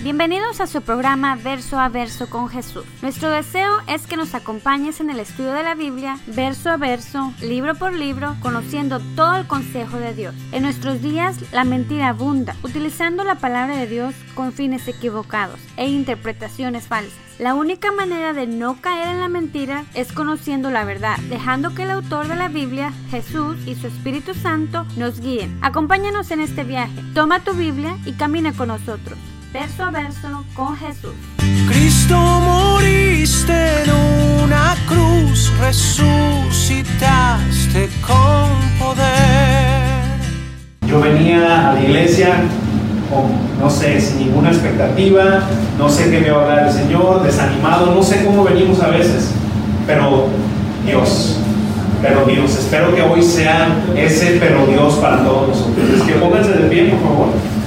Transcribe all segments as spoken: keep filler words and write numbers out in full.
Bienvenidos a su programa Verso a Verso con Jesús. Nuestro deseo es que nos acompañes en el estudio de la Biblia, verso a verso, libro por libro, conociendo todo el consejo de Dios. En nuestros días, la mentira abunda, utilizando la palabra de Dios con fines equivocados e interpretaciones falsas. La única manera de no caer en la mentira es conociendo la verdad, dejando que el autor de la Biblia, Jesús y su Espíritu Santo nos guíen. Acompáñanos en este viaje. Toma tu Biblia y camina con nosotros. Verso a verso con Jesús. Cristo, moriste en una cruz, resucitaste con poder. Yo venía a la iglesia con, no sé, sin ninguna expectativa, no sé qué me va a hablar el Señor, desanimado, no sé cómo venimos a veces, pero Dios, pero Dios, espero que hoy sea ese pero Dios para todos nosotros. Es que pónganse de pie, por favor.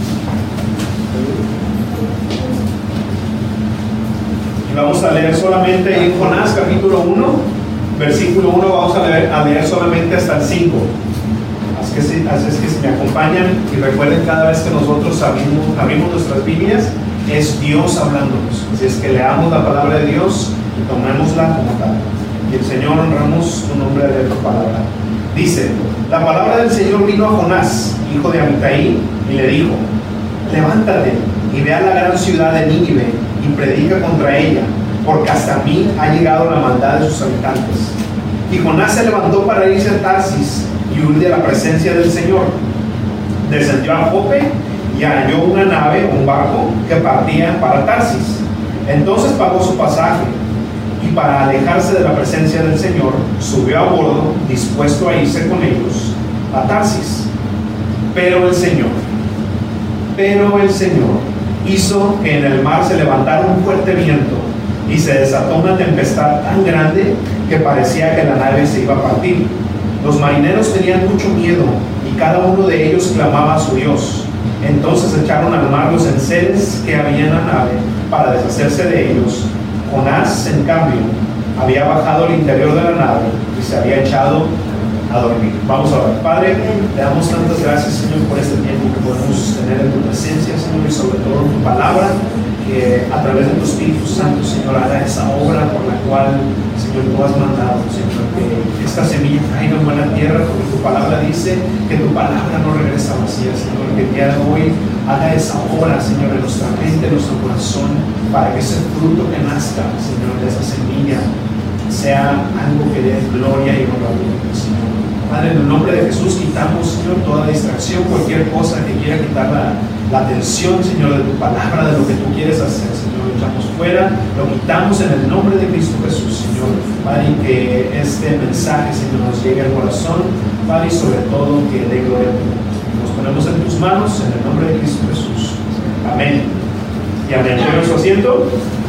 Vamos a leer solamente en Jonás capítulo uno, versículo uno, vamos a leer, a leer solamente hasta el cinco. Así que, si, así es que si me acompañan y recuerden, cada vez que nosotros abrimos, abrimos nuestras Biblias, es Dios hablándonos. Así es que leamos la palabra de Dios y tomémosla como tal. Y el Señor, honramos tu nombre de tu palabra. Dice, la palabra del Señor vino a Jonás, hijo de Amitai, y le dijo, levántate y ve a la gran ciudad de Nínive y predica contra ella, porque hasta mí ha llegado la maldad de sus habitantes. Y Jonás se levantó para irse a Tarsis y huir de la presencia del Señor. Descendió a Jope y halló una nave, un barco, que partía para Tarsis. Entonces pagó su pasaje y, para alejarse de la presencia del Señor, subió a bordo, dispuesto a irse con ellos a Tarsis. Pero el Señor, pero el Señor hizo que en el mar se levantara un fuerte viento y se desató una tempestad tan grande que parecía que la nave se iba a partir. Los marineros tenían mucho miedo y cada uno de ellos clamaba a su Dios. Entonces echaron al mar los enseres que había en la nave para deshacerse de ellos. Jonás, en cambio, había bajado al interior de la nave y se había echado a dormir. Vamos a orar. Padre, le damos tantas gracias, Señor, por este tiempo que podemos tener en tu presencia, Señor, y sobre todo en tu palabra, que a través de tu Espíritu Santo, Señor, haga esa obra por la cual, Señor, tú has mandado, Señor, que esta semilla caiga en buena tierra, porque tu palabra dice que tu palabra no regresa vacía, Señor, que el día de hoy haga esa obra, Señor, en nuestra mente, en nuestro corazón, para que ese fruto que nazca, Señor, de esa semilla, sea algo que dé gloria y honra a ti, Señor. Padre, en el nombre de Jesús quitamos, Señor, toda distracción, cualquier cosa que quiera quitar la, la atención, Señor, de tu palabra, de lo que tú quieres hacer, Señor. Lo echamos fuera, lo quitamos en el nombre de Cristo Jesús, Señor. Padre, y que este mensaje, Señor, nos llegue al corazón, Padre, y sobre todo que dé gloria a ti. Nos ponemos en tus manos, en el nombre de Cristo Jesús. Amén. Y amén. ¿Tome su asiento?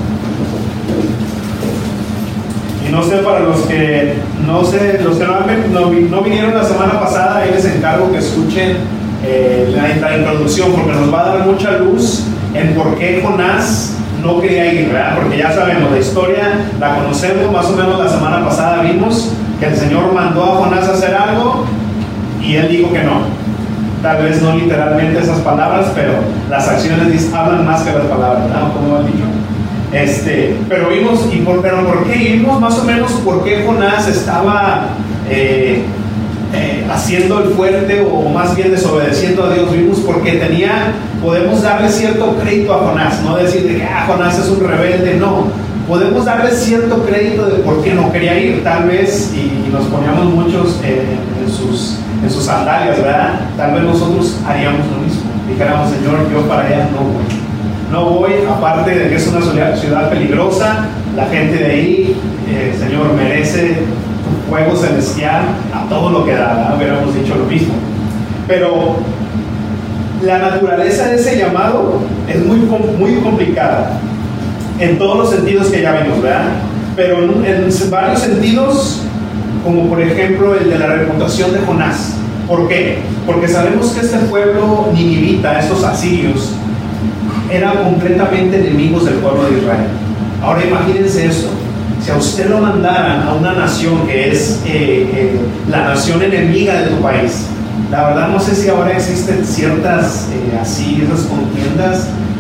Y no sé, para los que no sé, los que no, no, no vinieron la semana pasada, ahí les encargo que escuchen eh, la, la introducción, porque nos va a dar mucha luz en por qué Jonás no quería ir, ¿verdad? Porque ya sabemos, la historia la conocemos, más o menos la semana pasada vimos que el Señor mandó a Jonás a hacer algo y él dijo que no. Tal vez no literalmente esas palabras, pero las acciones hablan más que las palabras, ¿no? Como han dicho. Este, pero vimos, y por, pero ¿por qué? Vimos más o menos por qué Jonás estaba eh, eh, haciendo el fuerte, o más bien desobedeciendo a Dios. Vimos porque tenía, podemos darle cierto crédito a Jonás, no decir que ah, Jonás es un rebelde, no. Podemos darle cierto crédito de por qué no quería ir, tal vez, y, y nos poníamos muchos eh, en, sus, en sus sandalias, ¿verdad? Tal vez nosotros haríamos lo mismo. Dijéramos, Señor, yo para allá no voy. No voy, aparte de que es una ciudad peligrosa, la gente de ahí, eh, Señor, merece tu fuego celestial a todo lo que da, ¿no? Hubiéramos dicho lo mismo. Pero la naturaleza de ese llamado es muy, muy complicada, en todos los sentidos que ya vimos, ¿verdad? Pero en, en varios sentidos, como por ejemplo el de la reputación de Jonás. ¿Por qué? Porque sabemos que este pueblo ninivita, estos asirios, eran completamente enemigos del pueblo de Israel. Ahora imagínense esto: si a usted lo mandaran a una nación que es eh, eh, la nación enemiga de tu país, la verdad no sé si ahora existen ciertas eh, así, esas contiendas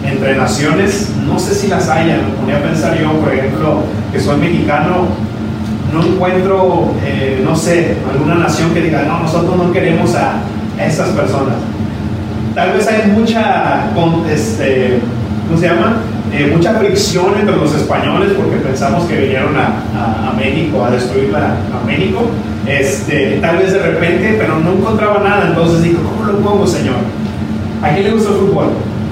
entre naciones, no sé si las haya. Me ponía a pensar yo, por ejemplo, que soy mexicano, no encuentro, eh, no sé, alguna nación que diga, no, nosotros no queremos a, a estas personas. Tal vez hay mucha, este, ¿cómo se llama? Eh, mucha fricción entre los españoles porque pensamos que vinieron a, a, a México a destruir la, a México. Este, tal vez de repente, pero no encontraba nada. Entonces digo, ¿cómo lo pongo, Señor? ¿A quién le gusta el fútbol?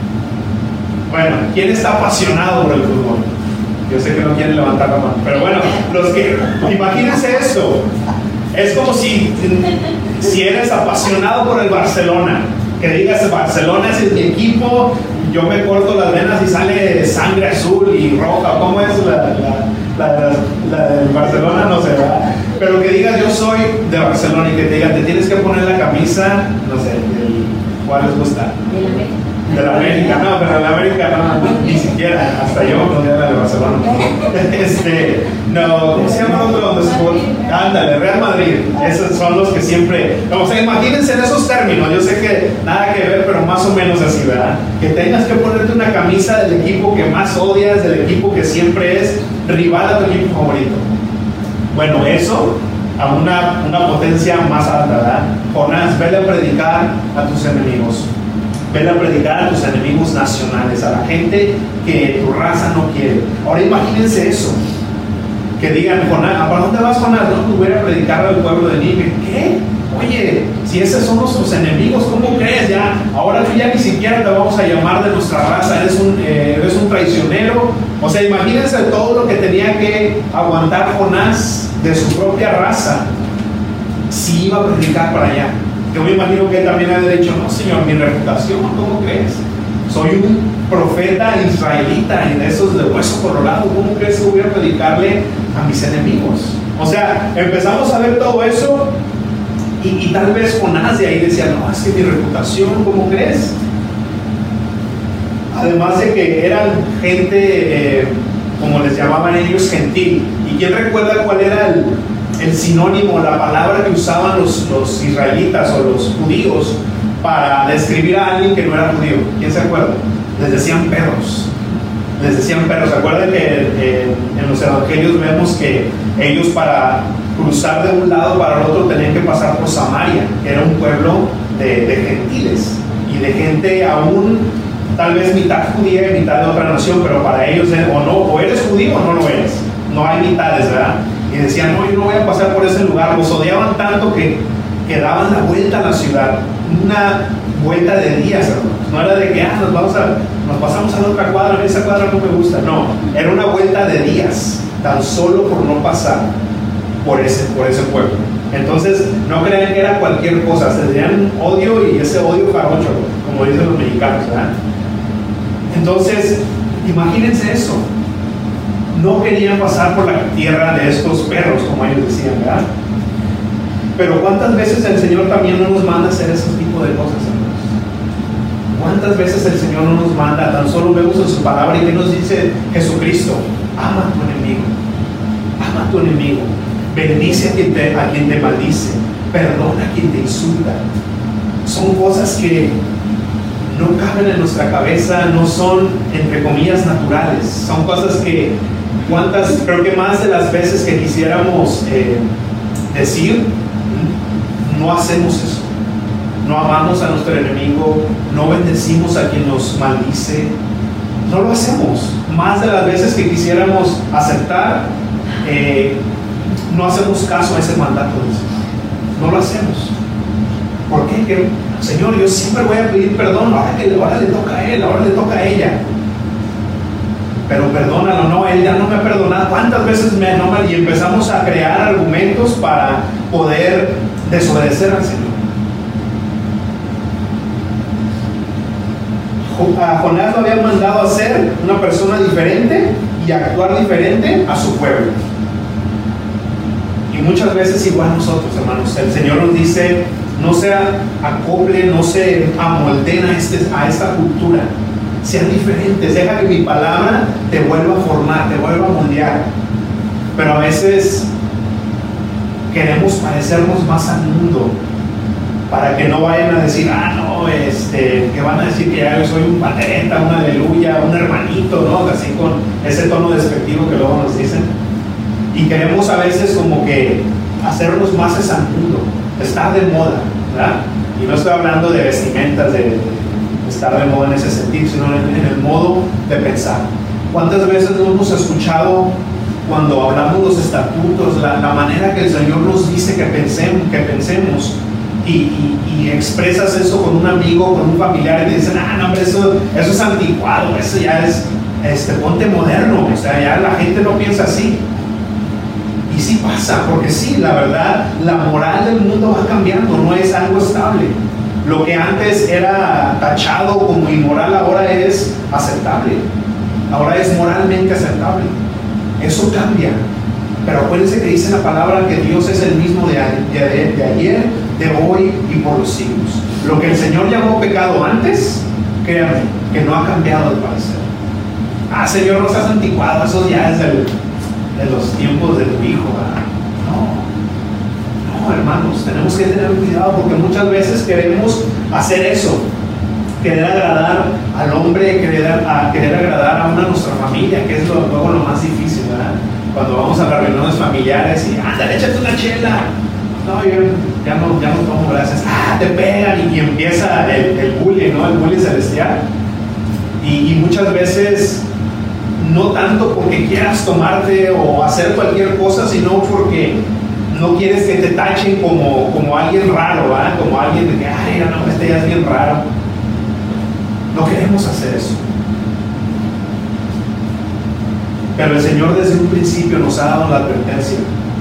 Bueno, ¿quién está apasionado por el fútbol? Yo sé que no quieren levantar la mano, pero bueno, los que, imagínense esto. Es como si, si eres apasionado por el Barcelona, que digas, Barcelona es mi equipo, yo me corto las venas y sale sangre azul y roja. ¿Cómo es la, la, la, la, la del Barcelona? No sé, ¿verdad? Pero que digas, yo soy de Barcelona, y que te digan, te tienes que poner la camisa, no sé, del, ¿cuál les gusta? De la América. De la América, no, pero de la América no, ni siquiera, hasta yo no era de Barcelona. Este, no, ¿cómo se llama el otro donde se fue? Ándale, Real Madrid. Esos son los que siempre, o sea, imagínense en esos términos. Yo sé que nada que ver, pero más o menos así, ¿verdad? Que tengas que ponerte una camisa del equipo que más odias, del equipo que siempre es rival a tu equipo favorito. Bueno, eso a una, una potencia más alta, ¿verdad? Jonás, vele a predicar a tus enemigos. Vele a predicar a tus enemigos nacionales, a la gente que tu raza no quiere. Ahora imagínense eso. Que digan, Jonás, ¿para dónde vas, Jonás? No, pues voy a predicar al pueblo de Nínive. ¿Qué? Oye, si esos son nuestros enemigos, ¿cómo crees? Ya, ahora tú ya ni siquiera te vamos a llamar de nuestra raza, eres un, eh, eres un traicionero. O sea, imagínense todo lo que tenía que aguantar Jonás de su propia raza si iba a predicar para allá. Yo me imagino que él también había dicho, no, Señor, mi reputación, ¿cómo crees? Soy un profeta israelita y de esos de hueso colorado, ¿cómo crees que voy a predicarle a mis enemigos? O sea, empezamos a ver todo eso y, y tal vez Jonás de ahí decía, no, es que mi reputación, ¿cómo crees? Además de que eran gente, eh, como les llamaban ellos, gentil. ¿Y quién recuerda cuál era el... el sinónimo, la palabra que usaban los, los israelitas o los judíos para describir a alguien que no era judío? ¿Quién se acuerda? Les decían perros. Les decían perros. ¿Se acuerdan que eh, en los evangelios vemos que ellos para cruzar de un lado para el otro tenían que pasar por Samaria, que era un pueblo de, de gentiles y de gente aún tal vez mitad judía y mitad de otra nación, pero para ellos o no, o eres judío o no lo eres. No hay mitades, ¿verdad? Y decían, no, yo no voy a pasar por ese lugar. Los odiaban tanto que, que daban la vuelta a la ciudad. Una vuelta de días, hermanos. No era de que, ah, nos, vamos a, nos pasamos a la otra cuadra, esa cuadra no me gusta. No, era una vuelta de días, tan solo por no pasar por ese, por ese pueblo. Entonces, no crean que era cualquier cosa. Se tenían odio y ese odio jarocho, como dicen los mexicanos, ¿verdad? Entonces, imagínense eso. No querían pasar por la tierra de estos perros, como ellos decían, ¿verdad? Pero ¿cuántas veces el Señor también no nos manda a hacer ese tipo de cosas, hermanos? ¿Cuántas veces el Señor no nos manda? Tan solo vemos en su palabra y que nos dice Jesucristo, ama a tu enemigo, ama a tu enemigo, bendice a quien te, a quien te maldice, perdona a quien te insulta. Son cosas que no caben en nuestra cabeza, no son, entre comillas, naturales. Son cosas que, cuántas, creo que más de las veces que quisiéramos eh, decir, no hacemos eso. No amamos a nuestro enemigo, no bendecimos a quien nos maldice. No lo hacemos. Más de las veces que quisiéramos aceptar, eh, no hacemos caso a ese mandato de Dios. No lo hacemos. ¿Por qué? Que, Señor, yo siempre voy a pedir perdón, ahora, que, ahora le toca a él, ahora le toca a ella. Pero perdónalo, no, él ya no me ha perdonado. ¿Cuántas veces me no me... Y empezamos a crear argumentos para poder desobedecer al Señor. A Jonás lo habían mandado a ser una persona diferente y actuar diferente a su pueblo. Y muchas veces igual nosotros, hermanos, el Señor nos dice, no se acople, no se amolden a, este, a esta cultura. Sean diferentes, deja que mi palabra te vuelva a formar, te vuelva a moldear. Pero a veces queremos parecernos más al mundo, para que no vayan a decir, ah, no, este, que van a decir que ya yo soy un patereta, un aleluya, un hermanito, ¿no? Así con ese tono despectivo que luego nos dicen. Y queremos a veces como que hacernos más exantudo, estar de moda, ¿verdad? Y no estoy hablando de vestimentas, de, de estar de moda en ese sentido, sino en, en el modo de pensar. ¿Cuántas veces no hemos escuchado cuando hablamos los estatutos, la, la manera que el Señor nos dice que pensemos, que pensemos y, y, y expresas eso con un amigo, con un familiar y te dicen, ah, no, hombre, eso, eso es anticuado, eso ya es, este, ponte moderno, o sea, ya la gente no piensa así. Y sí pasa, porque sí, la verdad, la moral del mundo va cambiando, no es algo estable. Lo que antes era tachado como inmoral ahora es aceptable, ahora es moralmente aceptable. Eso cambia, pero acuérdense que dice la palabra que Dios es el mismo de, de, de ayer, de hoy y por los siglos. Lo que el Señor llamó pecado antes, créanme, que no ha cambiado de parecer. Ah, Señor, no seas anticuado, eso ya es del, de los tiempos de tu hijo, ¿verdad? No, no, hermanos, tenemos que tener cuidado porque muchas veces queremos hacer eso, querer agradar al hombre, querer, a, querer agradar a una nuestra familia, que es lo, luego lo más difícil, ¿verdad? Cuando vamos a las reuniones familiares y, ándale, échate una chela. No, yo ya no, ya no tomo, gracias. Ah, te pegan y, y empieza el, el bullying, ¿no? El bullying celestial. Y, y muchas veces, no tanto porque quieras tomarte o hacer cualquier cosa, sino porque no quieres que te tachen como, como alguien raro, ¿verdad? Como alguien de que, ay, no, este ya es bien raro. No queremos hacer eso. Pero el Señor desde un principio nos ha dado la advertencia.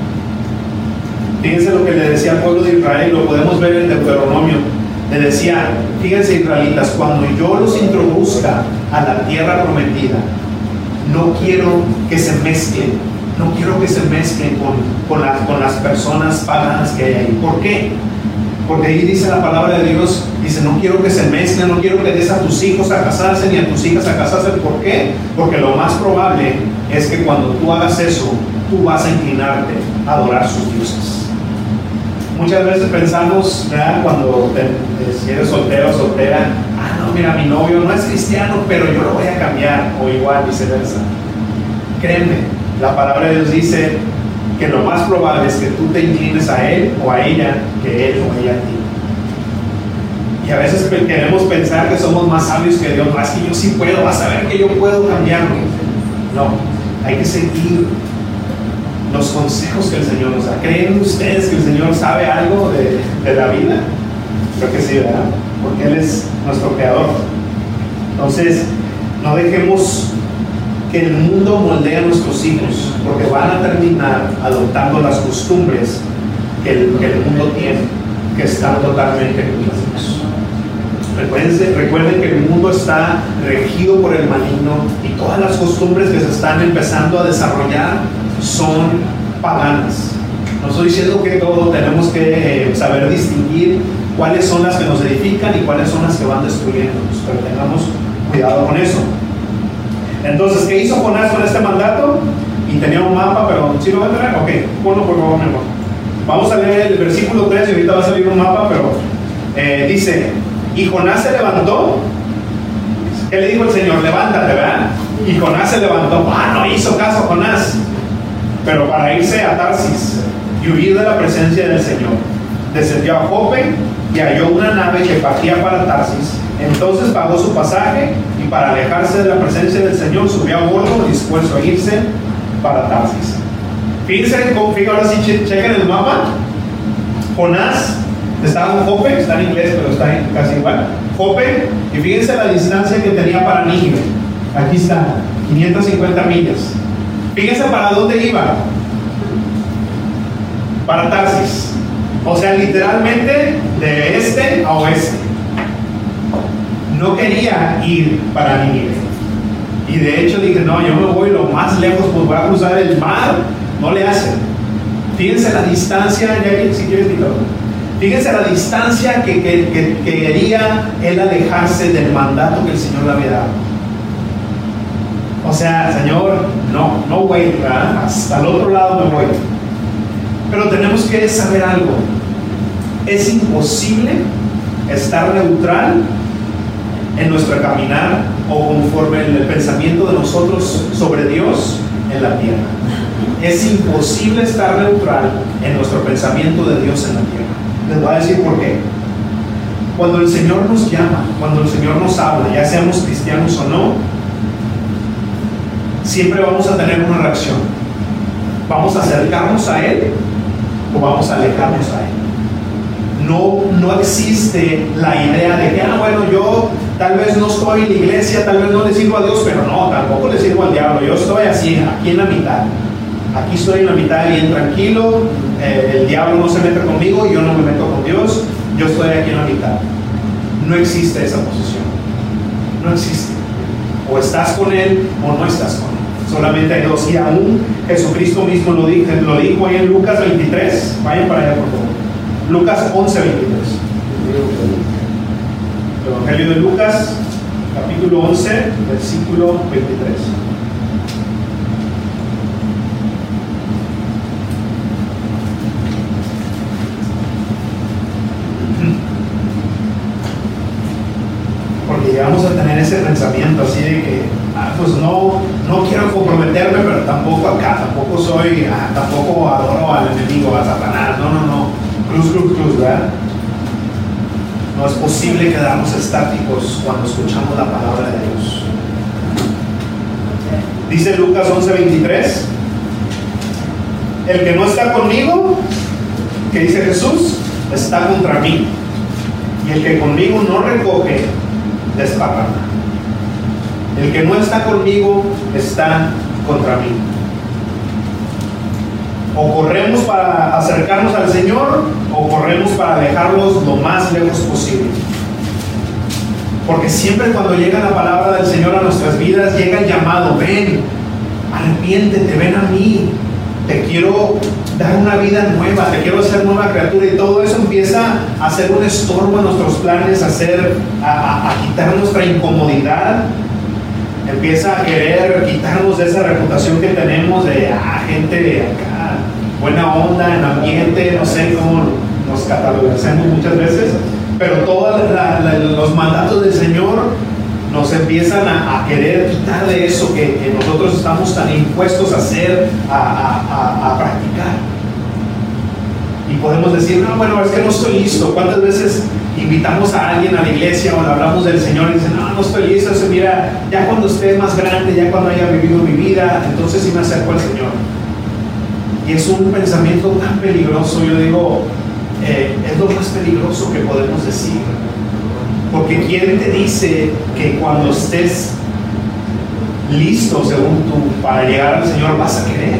Fíjense lo que le decía al pueblo de Israel, lo podemos ver en Deuteronomio. Le decía, fíjense israelitas, cuando yo los introduzca a la tierra prometida, no quiero que se mezclen, no quiero que se mezclen con, con, las, con las personas paganas que hay ahí. ¿Por qué? Porque ahí dice la palabra de Dios, dice, no quiero que se mezclen, no quiero que des a tus hijos a casarse ni a tus hijas a casarse. ¿Por qué? Porque lo más probable es que cuando tú hagas eso, tú vas a inclinarte a adorar sus dioses. Muchas veces pensamos, ¿verdad? Cuando te, si eres soltero o soltera, ah, no, mira, mi novio no es cristiano, pero yo lo voy a cambiar, o igual, viceversa. Créeme, la palabra de Dios dice que lo más probable es que tú te inclines a él o a ella que él o ella a ti. Y a veces queremos pensar que somos más sabios que Dios, más que yo sí puedo, vas a ver que yo puedo cambiarlo. No, hay que seguir los consejos que el Señor nos da. ¿Creen ustedes que el Señor sabe algo de, de la vida? Creo que sí, ¿verdad? Porque Él es nuestro creador. Entonces, no dejemos que el mundo moldee a nuestros hijos, porque van a terminar adoptando las costumbres que el, que el mundo tiene, que están totalmente contrarias. Recuerden, recuerden que el mundo está regido por el maligno y todas las costumbres que se están empezando a desarrollar son paganas. No estoy diciendo que todo, tenemos que eh, saber distinguir cuáles son las que nos edifican y cuáles son las que van destruyéndonos, pero tengamos cuidado con eso. Entonces, ¿qué hizo Jonás con este mandato? Y tenía un mapa, pero ¿sí lo va a traer? Ok, ponlo por favor, mi amor. Vamos a leer el versículo tres y ahorita va a salir un mapa, pero eh, dice, y Jonás se levantó. ¿Qué le dijo el Señor? Levántate, ¿verdad? Y Jonás se levantó. Ah, no hizo caso a Jonás, pero para irse a Tarsis y huir de la presencia del Señor. Descendió a Jope y halló una nave que partía para Tarsis. Entonces pagó su pasaje y para alejarse de la presencia del Señor subió a bordo dispuesto a irse para Tarsis. Fíjense, fíjense ahora sí, che, chequen el mapa. Jonás estaba en Jope, está en inglés pero está casi igual. Jope, y fíjense la distancia que tenía para Nínive. Aquí está, quinientas cincuenta millas. Fíjense para dónde iba. Para Tarsis. O sea, literalmente de este a oeste. No quería ir para Nínive. Y de hecho dije, no, yo me voy lo más lejos, pues voy a cruzar el mar. No le hacen. Fíjense la distancia, ya si quieres quitarlo. Fíjense la distancia que, que, que, que quería él alejarse del mandato que el Señor le había dado. O sea, Señor, no, no voy, ¿verdad? Hasta el otro lado me voy. Pero tenemos que saber algo. Es imposible estar neutral en nuestro caminar o conforme el pensamiento de nosotros sobre Dios en la tierra. Es imposible estar neutral en nuestro pensamiento de Dios en la tierra. Les voy a decir por qué. Cuando el Señor nos llama, cuando el Señor nos habla, ya seamos cristianos o no, siempre vamos a tener una reacción. ¿Vamos a acercarnos a Él o vamos a alejarnos a Él? No, no existe la idea de que, ah, bueno, yo tal vez no estoy en la iglesia, tal vez no le sirvo a Dios, pero no, tampoco le sirvo al diablo. Yo estoy así, aquí en la mitad. Aquí estoy en la mitad bien tranquilo, eh, el diablo no se mete conmigo, yo no me meto con Dios, yo estoy aquí en la mitad. No existe esa posición. No existe. O estás con Él o no estás con Él. Solamente hay dos. Y aún Jesucristo mismo lo dijo, lo dijo ahí en Lucas veintitrés. Vayan para allá, por favor. Lucas once, veintitrés. El Evangelio de Lucas, capítulo once, versículo veintitrés. Porque llegamos a tener ese pensamiento así de que, ah, pues no, no quiero comprometerme, pero tampoco acá, tampoco soy, ah, tampoco adoro al enemigo, a Satanás. No, no, no. Cruz, cruz, cruz, ¿verdad? No es posible quedarnos estáticos cuando escuchamos la palabra de Dios. Dice Lucas once, veintitrés: el que no está conmigo, que dice Jesús, está contra mí. Y el que conmigo no recoge, desparrama. El que no está conmigo, está contra mí. O corremos para acercarnos al Señor, o corremos para alejarnos lo más lejos posible. Porque siempre cuando llega la palabra del Señor a nuestras vidas, llega el llamado: ven, arrepiéntete, ven a mí, te quiero dar una vida nueva, te quiero hacer nueva criatura. Y todo eso empieza a ser un estorbo en nuestros planes, a, hacer, a, a, a quitar nuestra incomodidad. Empieza a querer quitarnos de esa reputación que tenemos de ah, gente de acá, buena onda, en ambiente, no sé cómo nos catalogamos muchas veces, pero todos los mandatos del Señor nos empiezan a, a querer quitar de eso que, que nosotros estamos tan impuestos a hacer, a, a, a, a practicar. Y podemos decir, no, bueno, es que no estoy listo. ¿Cuántas veces invitamos a alguien a la iglesia o le hablamos del Señor y dicen, no, no estoy listo? Eso, mira, ya cuando esté más grande, ya cuando haya vivido mi vida, entonces sí me acerco al Señor. Y es un pensamiento tan peligroso. Yo digo, eh, es lo más peligroso que podemos decir. Porque ¿quién te dice que cuando estés listo, según tú, para llegar al Señor, vas a querer?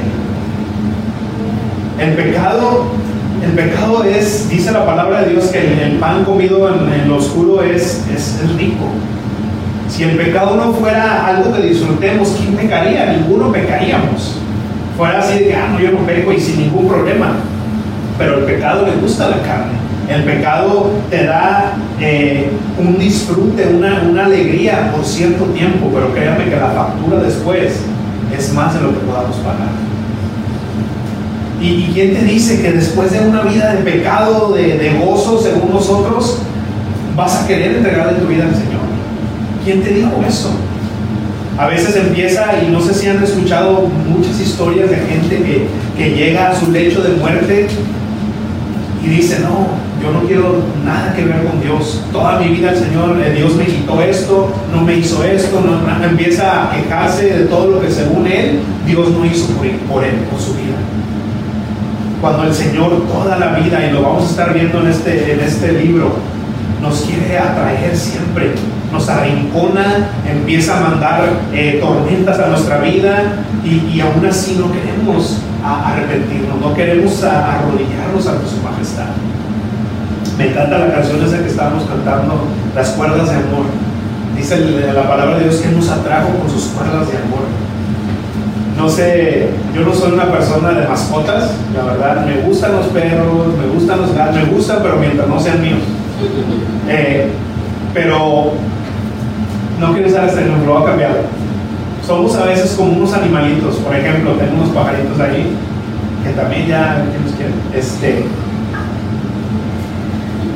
El pecado, el pecado es, dice la palabra de Dios, que el, el pan comido en, en lo oscuro es, es, es rico. Si el pecado no fuera algo que disfrutemos, ¿quién pecaría? Ninguno pecaríamos. Fuera así de que, ah, no, yo no peco y sin ningún problema. Pero el pecado le gusta a la carne. El pecado te da eh, un disfrute, una, una alegría por cierto tiempo, pero créame que la factura después es más de lo que podamos pagar. ¿Y, y quién te dice que después de una vida de pecado, de, de gozo, según nosotros, vas a querer entregarle tu vida al Señor? ¿Quién te dijo eso? A veces empieza, y no sé si han escuchado muchas historias de gente que, que llega a su lecho de muerte y dice, no, yo no quiero nada que ver con Dios. Toda mi vida el Señor, eh, Dios me quitó esto, no me hizo esto, no, no, empieza a quejarse de todo lo que según él, Dios no hizo por él, por él, por su vida. Cuando el Señor toda la vida, y lo vamos a estar viendo en este, en este libro, nos quiere atraer siempre, nos arrincona, empieza a mandar eh, tormentas a nuestra vida, y, y aún así no queremos a, arrepentirnos, no queremos a, arrodillarnos ante su majestad. Me encanta la canción esa que estábamos cantando, las cuerdas de amor. Dice la palabra de Dios que nos atrajo con sus cuerdas de amor. No sé, yo no soy una persona de mascotas, la verdad, me gustan los perros, me gustan los gatos, me gustan, pero mientras no sean míos. Eh, pero no quiero usar este ejemplo, lo voy a cambiar. Somos a veces como unos animalitos. Por ejemplo, tengo unos pajaritos ahí que también ya, ¿qué nos quieren? Este,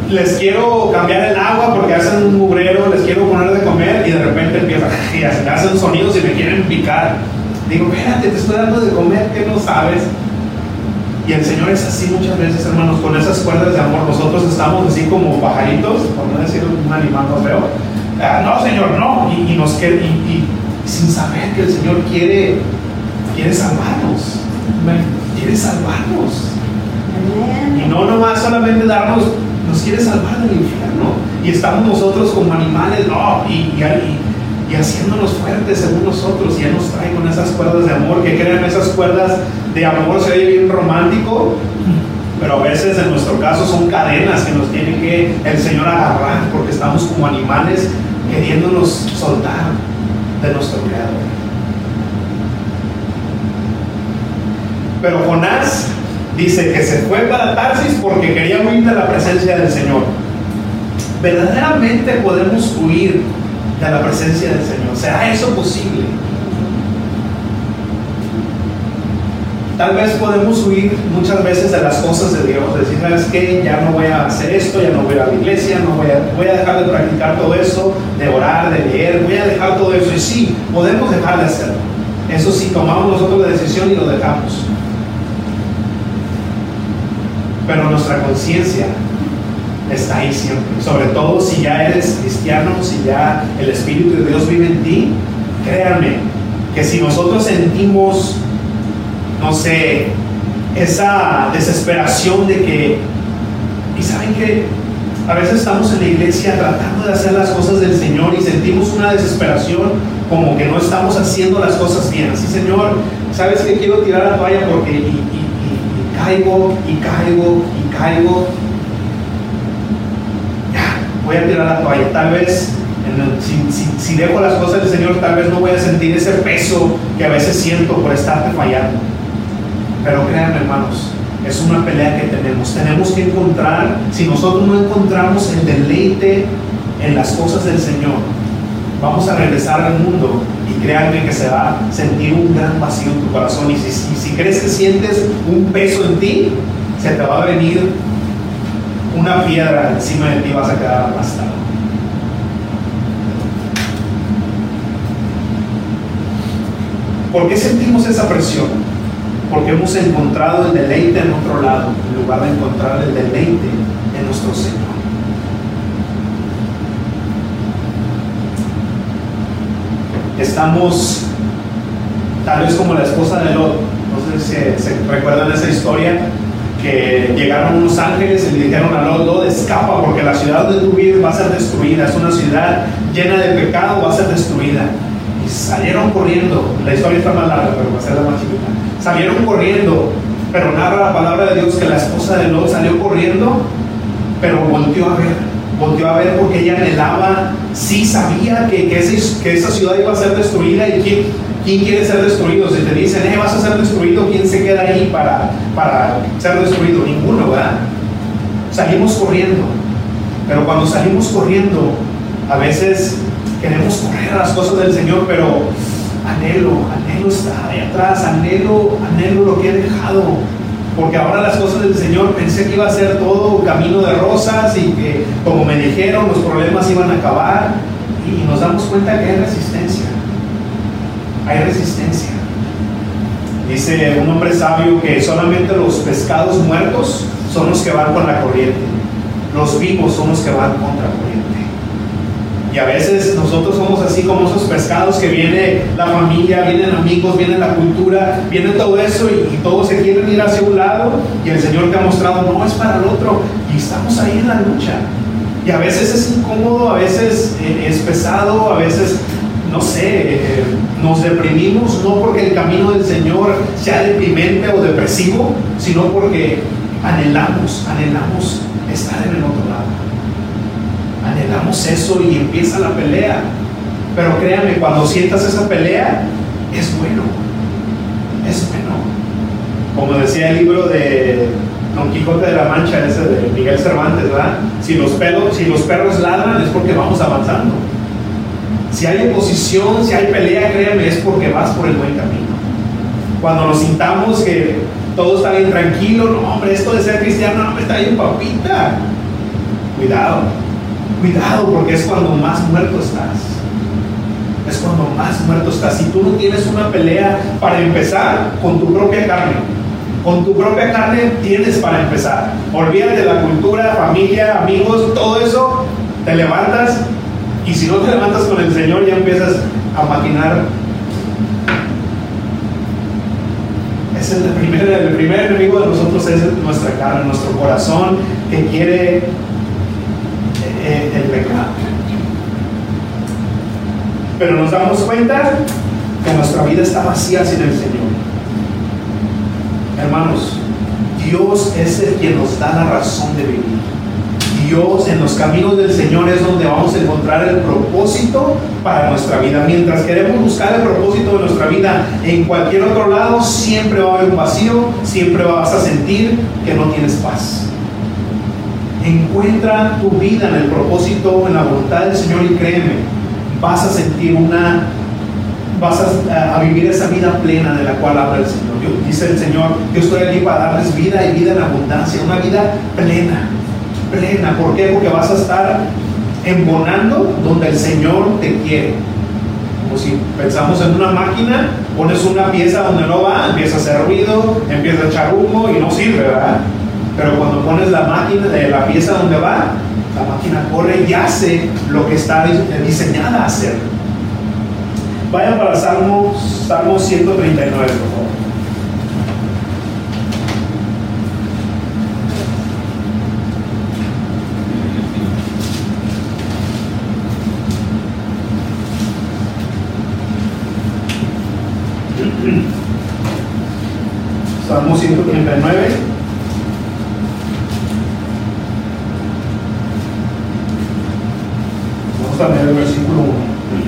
les quiero cambiar el agua porque hacen un mugrero, les quiero poner de comer y de repente empiezan y hacen sonidos y me quieren picar. Digo, espérate, te estoy dando de comer, que no sabes. Y el Señor es así muchas veces, hermanos, con esas cuerdas de amor. Nosotros estamos así como pajaritos, por no decir un animal no feo. Ah, no, Señor, no. Y, y nos queda, y, y sin saber que el Señor quiere, quiere salvarnos. Quiere salvarnos. Y no nomás solamente darnos, nos quiere salvar del infierno. Y estamos nosotros como animales, no, y, y, y, y haciéndonos fuertes según nosotros. Y Él nos trae con esas cuerdas de amor, que crean esas cuerdas de amor, se oye bien romántico, pero a veces en nuestro caso son cadenas que nos tiene que el Señor agarrar, porque estamos como animales queriéndonos soltar de nuestro Creador. Pero Jonás dice que se fue para Tarsis porque quería huir de la presencia del Señor. ¿Verdaderamente podemos huir de la presencia del Señor? ¿Será eso posible? Tal vez podemos huir muchas veces de las cosas de Dios, decir, ¿sabes qué? Ya no voy a hacer esto, ya no voy a ir a la iglesia, no voy a, voy a dejar de practicar todo eso, de orar, de leer, voy a dejar todo eso. Y sí, podemos dejar de hacerlo. Eso sí, tomamos nosotros la decisión y lo dejamos. Pero nuestra conciencia está ahí siempre. Sobre todo si ya eres cristiano, si ya el Espíritu de Dios vive en ti, créanme que si nosotros sentimos, no sé, esa desesperación de que, y saben que a veces estamos en la iglesia tratando de hacer las cosas del Señor y sentimos una desesperación como que no estamos haciendo las cosas bien. Así, Señor, ¿sabes que quiero tirar la toalla porque y, y, y, y caigo y caigo y caigo? Ya, voy a tirar la toalla. Tal vez en el, si, si, si dejo las cosas del Señor, tal vez no voy a sentir ese peso que a veces siento por estarte fallando. Pero créanme, hermanos, es una pelea que tenemos. Tenemos que encontrar, si nosotros no encontramos el deleite en las cosas del Señor, vamos a regresar al mundo y créanme que se va a sentir un gran vacío en tu corazón. Y si, si, si crees que sientes un peso en ti, se te va a venir una piedra encima de ti y vas a quedar aplastado. ¿Por qué sentimos esa presión? Porque hemos encontrado el deleite en otro lado, en lugar de encontrar el deleite en nuestro Señor. Estamos tal vez como la esposa de Lot. No sé si se, se recuerdan esa historia, que llegaron unos ángeles y le dijeron a Lot: Lot, escapa porque la ciudad donde tú vives va a ser destruida, es una ciudad llena de pecado, va a ser destruida. Y salieron corriendo. La historia está más larga, pero va a ser la más chiquita. Salieron corriendo, pero narra la palabra de Dios que la esposa de Lot salió corriendo, pero volteó a ver, volteó a ver porque ella anhelaba, sí sabía que, que, ese, que esa ciudad iba a ser destruida. ¿Y quién, quién quiere ser destruido? Si te dicen, eh, vas a ser destruido, ¿quién se queda ahí para, para ser destruido? Ninguno, ¿verdad? Salimos corriendo, pero cuando salimos corriendo, a veces queremos correr a las cosas del Señor, pero anhelo, anhelo está ahí atrás, anhelo, anhelo lo que he dejado, porque ahora las cosas del Señor pensé que iba a ser todo camino de rosas y que, como me dijeron, los problemas iban a acabar, y nos damos cuenta que hay resistencia, hay resistencia. Dice un hombre sabio que solamente los pescados muertos son los que van con la corriente, los vivos son los que van contra la corriente. Y a veces nosotros somos así como esos pescados que viene la familia, vienen amigos, viene la cultura, viene todo eso y, y todos se quieren ir hacia un lado y el Señor te ha mostrado, no, es para el otro, y estamos ahí en la lucha. Y a veces es incómodo, a veces eh, es pesado, a veces, no sé, eh, nos deprimimos, no porque el camino del Señor sea deprimente o depresivo, sino porque anhelamos, anhelamos estar en el otro lado. Anhelamos eso y empieza la pelea. Pero créanme, cuando sientas esa pelea, es bueno. Es bueno. Como decía el libro de Don Quijote de la Mancha, ese de Miguel Cervantes, ¿verdad? Si los, pelos, si los perros ladran es porque vamos avanzando. Si hay oposición, si hay pelea, créanme, es porque vas por el buen camino. Cuando nos sintamos que todo está bien tranquilo, no, hombre, esto de ser cristiano, no, está bien papita. Cuidado, cuidado, porque es cuando más muerto estás. Es cuando más muerto estás. Si tú no tienes una pelea para empezar con tu propia carne, con tu propia carne tienes para empezar. Olvídate de la cultura, familia, amigos, todo eso. Te levantas, y si no te levantas con el Señor, ya empiezas a maquinar. Es el primer, el primer enemigo de nosotros es nuestra carne, nuestro corazón, que quiere eh, el pecado. Pero nos damos cuenta que nuestra vida está vacía sin el Señor. Hermanos, Dios es el que nos da la razón de vivir. Dios, en los caminos del Señor es donde vamos a encontrar el propósito para nuestra vida. Mientras queremos buscar el propósito de nuestra vida en cualquier otro lado, siempre va a haber un vacío, siempre vas a sentir que no tienes paz. Encuentra tu vida en el propósito, en la voluntad del Señor, y créeme, vas a sentir una, vas a, a vivir esa vida plena de la cual habla el Señor. Yo, dice el Señor, yo estoy aquí para darles vida y vida en abundancia, una vida plena. Plena. ¿Por qué? Porque vas a estar embonando donde el Señor te quiere. Como si pensamos en una máquina, pones una pieza donde no va, empieza a hacer ruido, empieza a echar humo y no sirve, ¿verdad? Pero cuando pones la máquina de la pieza donde va, la máquina corre y hace lo que está diseñada a hacer. Vayan para Salmo, Salmo ciento treinta y nueve, por favor. Salmo ciento treinta y nueve. Vamos a leer el versículo uno.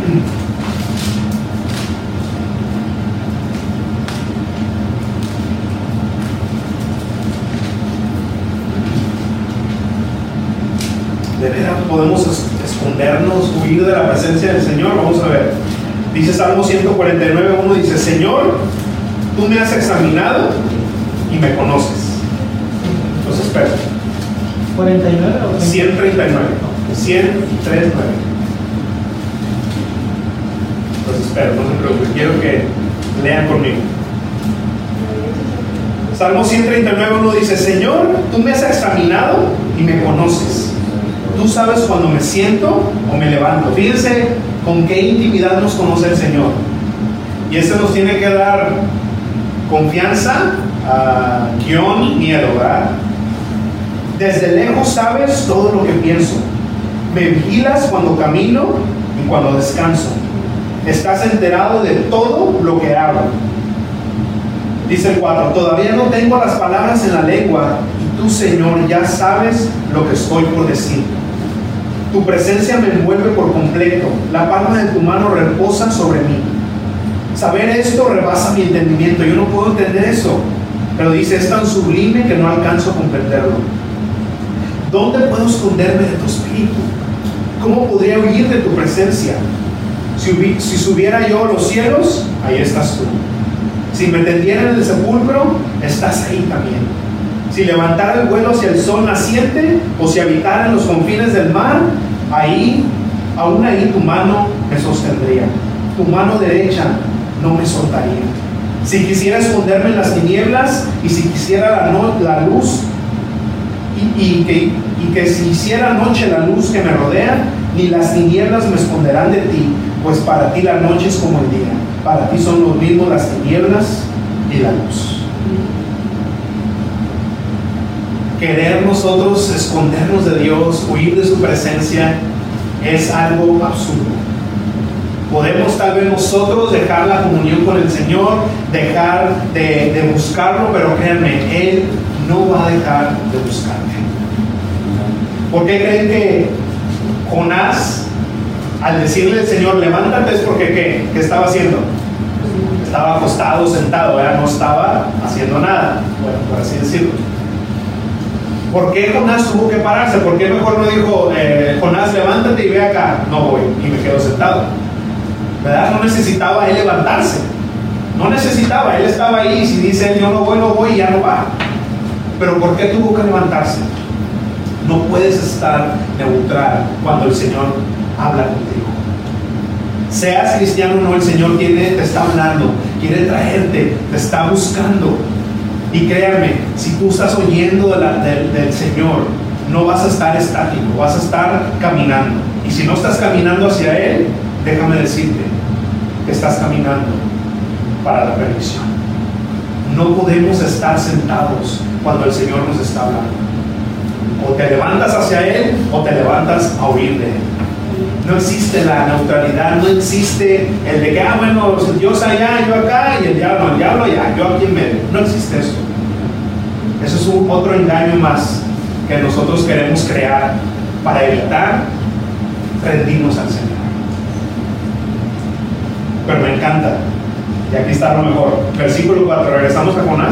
¿De veras podemos escondernos, huir de la presencia del Señor? Vamos a ver. Dice Salmo ciento cuarenta y nueve, uno dice: Señor, tú me has examinado y me conoces. Entonces, espera. ¿cuarenta y nueve o ciento treinta y nueve. ciento treinta y nueve. Entonces, espera, no se preocupen. Quiero que lean conmigo. Salmo ciento treinta y nueve, uno dice: Señor, tú me has examinado y me conoces. Tú sabes cuando me siento o me levanto. Fíjense con qué intimidad nos conoce el Señor. Y eso nos tiene que dar confianza, uh, guión y miedo, ¿verdad? Desde lejos sabes todo lo que pienso. Me vigilas cuando camino y cuando descanso. Estás enterado de todo lo que hago. Dice el cuatro: todavía no tengo las palabras en la lengua, y tú, Señor, ya sabes lo que estoy por decir. Tu presencia me envuelve por completo. La palma de tu mano reposa sobre mí. Saber esto rebasa mi entendimiento. Yo no puedo entender eso, pero dice, es tan sublime que no alcanzo a comprenderlo. ¿Dónde puedo esconderme de tu espíritu? ¿Cómo podría huir de tu presencia? Si, hubi- si subiera yo a los cielos, ahí estás tú. Si me tendiera en el sepulcro, estás ahí también. Si levantara el vuelo hacia el sol naciente, o si habitara en los confines del mar, ahí, aún ahí tu mano me sostendría. Tu mano derecha no me soltaría. Si quisiera esconderme en las tinieblas, y si quisiera la, no, la luz, y, y, que, y que si hiciera noche la luz que me rodea, ni las tinieblas me esconderán de ti, pues para ti la noche es como el día. Para ti son los mismos las tinieblas y la luz. Querer nosotros escondernos de Dios, huir de su presencia, es algo absurdo. Podemos tal vez nosotros dejar la comunión con el Señor, dejar de, de buscarlo, pero créanme, Él no va a dejar de buscarte. ¿Por qué creen que Jonás, al decirle al Señor, levántate, es porque ¿qué? ¿Qué estaba haciendo? Estaba acostado, sentado, ¿verdad? No estaba haciendo nada, bueno, por así decirlo. ¿Por qué Jonás tuvo que pararse? ¿Por qué mejor no dijo, eh, Jonás, levántate y ve acá? No voy, y me quedo sentado. ¿Verdad? No necesitaba él levantarse. No necesitaba, él estaba ahí, y si dice él, yo no voy, no voy, y ya no va. Pero ¿por qué tuvo que levantarse? No puedes estar neutral cuando el Señor habla contigo. Seas cristiano o no, el Señor tiene, te está hablando, quiere traerte, te está buscando. Y créanme, si tú estás oyendo de la, de, del Señor, no vas a estar estático, vas a estar caminando. Y si no estás caminando hacia Él, déjame decirte que estás caminando para la perdición. No podemos estar sentados cuando el Señor nos está hablando. O te levantas hacia Él o te levantas a huir de Él. No existe la neutralidad, no existe el de que, ah, bueno, Dios allá, yo acá, y el diablo, el diablo allá, yo aquí en medio. No existe eso. Eso es un, otro engaño más que nosotros queremos crear para evitar rendirnos al Señor. Pero me encanta, y aquí está lo mejor. Versículo cuatro, regresamos a Jonás.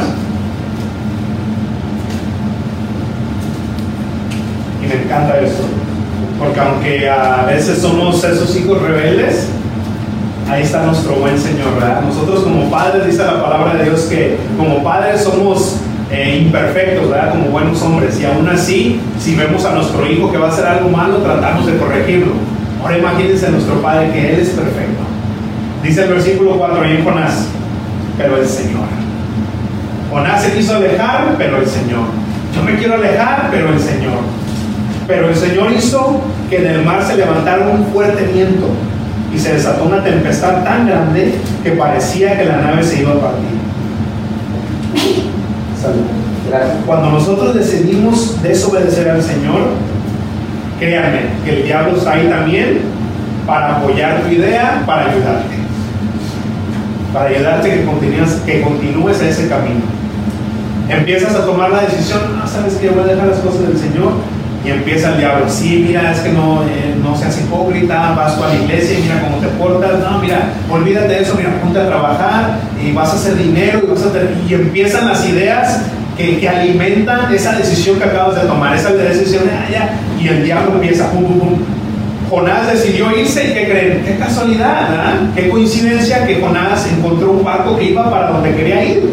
Y me encanta esto. Porque aunque a veces somos esos hijos rebeldes, ahí está nuestro buen Señor, ¿verdad? Nosotros como padres, dice la palabra de Dios que como padres somos eh, imperfectos, ¿verdad? Como buenos hombres. Y aún así, si vemos a nuestro hijo que va a hacer algo malo, tratamos de corregirlo. Ahora imagínense a nuestro Padre que Él es perfecto. Dice el versículo cuatro ahí en Jonás, pero el Señor. Jonás se quiso alejar, pero el Señor. Yo me quiero alejar, pero el Señor. Pero el Señor hizo que en el mar se levantara un fuerte viento y se desató una tempestad tan grande que parecía que la nave se iba a partir. Salud. Cuando nosotros decidimos desobedecer al Señor, créanme que el diablo está ahí también para apoyar tu idea, para ayudarte. Para ayudarte que continúes, que continúes ese camino. Empiezas a tomar la decisión, no, ¿sabes qué? Voy a dejar las cosas del Señor. Y empieza el diablo, sí, mira, es que no, eh, no seas hipócrita, vas tú a la iglesia y mira cómo te portas, no, mira, olvídate de eso, mira, ponte a trabajar y vas a hacer dinero y vas a tener... Y empiezan las ideas que, que alimentan esa decisión que acabas de tomar, esa decisión de allá, y el diablo empieza, pum, pum, pum. Jonás decidió irse y ¿qué creen? Qué casualidad, ¿verdad? Qué coincidencia que Jonás encontró un barco que iba para donde quería ir.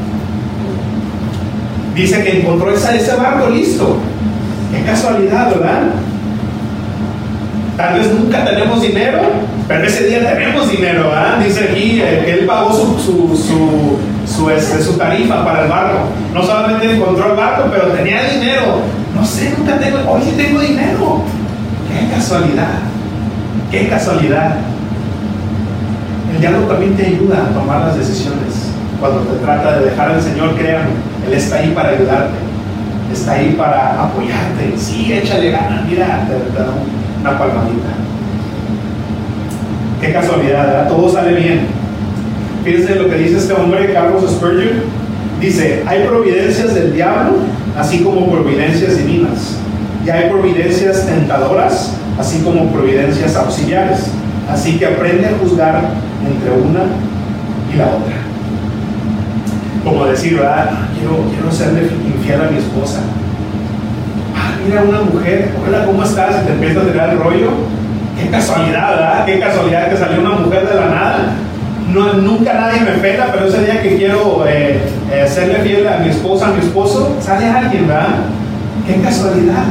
Dice que encontró esa, ese barco listo. Qué casualidad, ¿verdad? Tal vez nunca tenemos dinero, pero ese día tenemos dinero, ¿verdad? Dice aquí eh, que él pagó su, su, su, su, este, su tarifa para el barco. No solamente encontró el barco, pero tenía dinero. No sé, nunca tengo, hoy sí tengo dinero. Qué casualidad, qué casualidad. El diablo también te ayuda a tomar las decisiones. Cuando te trata de dejar al Señor, créanme, Él está ahí para ayudarte. Está ahí para apoyarte. Sí, échale ganas, mira, te, te da una palmadita. Qué casualidad, ¿verdad? Todo sale bien. Fíjense lo que dice este hombre, Carlos Spurgeon. Dice, hay providencias del diablo, así como providencias divinas. Y hay providencias tentadoras, así como providencias auxiliares. Así que aprende a juzgar entre una y la otra. Como decir, ¿verdad? Quiero, quiero serle infiel a mi esposa. Ah, mira una mujer, hola, ¿cómo estás? Y te empieza a tirar el rollo. Qué casualidad, ¿verdad? Qué casualidad que salió una mujer de la nada. No, nunca nadie me pela, pero ese día que quiero eh, eh, serle fiel a mi esposa, a mi esposo, sale alguien, ¿verdad? Qué casualidad.